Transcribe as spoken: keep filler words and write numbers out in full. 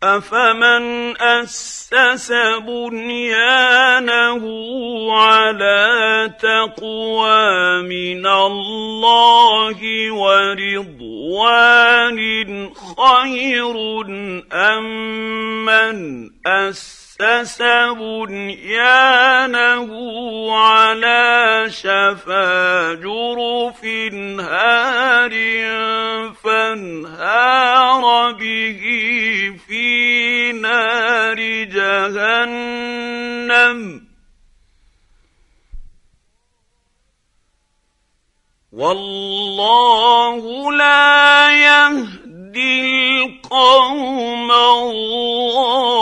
أفمن أسس بنيانه على تقوى من الله ورضوان خير أم من أسس بنيانه على شفا جرف هار فانهار به في نار جهنم والله لا يهدي القوم الظالمين.